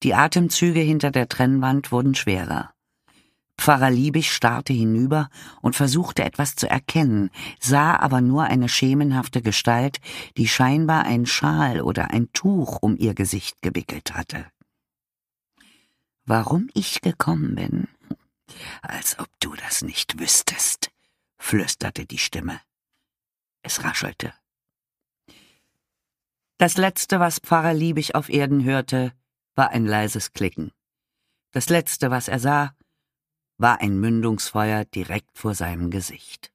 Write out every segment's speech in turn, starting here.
Die Atemzüge hinter der Trennwand wurden schwerer. Pfarrer Liebig starrte hinüber und versuchte etwas zu erkennen, sah aber nur eine schemenhafte Gestalt, die scheinbar ein Schal oder ein Tuch um ihr Gesicht gewickelt hatte. »Warum ich gekommen bin? Als ob du das nicht wüsstest«, flüsterte die Stimme. Es raschelte. Das Letzte, was Pfarrer Liebig auf Erden hörte, war ein leises Klicken. Das Letzte, was er sah, war ein Mündungsfeuer direkt vor seinem Gesicht.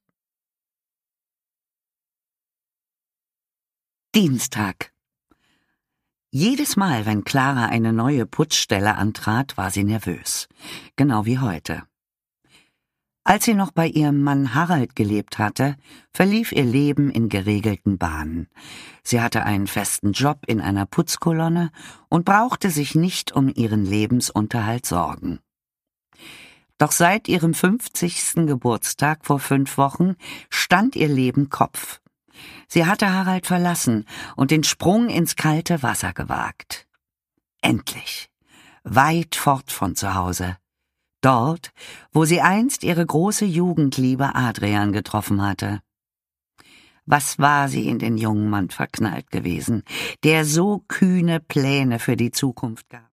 Dienstag. Jedes Mal, wenn Clara eine neue Putzstelle antrat, war sie nervös. Genau wie heute. Als sie noch bei ihrem Mann Harald gelebt hatte, verlief ihr Leben in geregelten Bahnen. Sie hatte einen festen Job in einer Putzkolonne und brauchte sich nicht um ihren Lebensunterhalt sorgen. Doch seit ihrem 50. Geburtstag vor 5 Wochen stand ihr Leben Kopf. Sie hatte Harald verlassen und den Sprung ins kalte Wasser gewagt. Endlich, weit fort von zu Hause. Dort, wo sie einst ihre große Jugendliebe Adrian getroffen hatte. Was war sie in den jungen Mann verknallt gewesen, der so kühne Pläne für die Zukunft gab?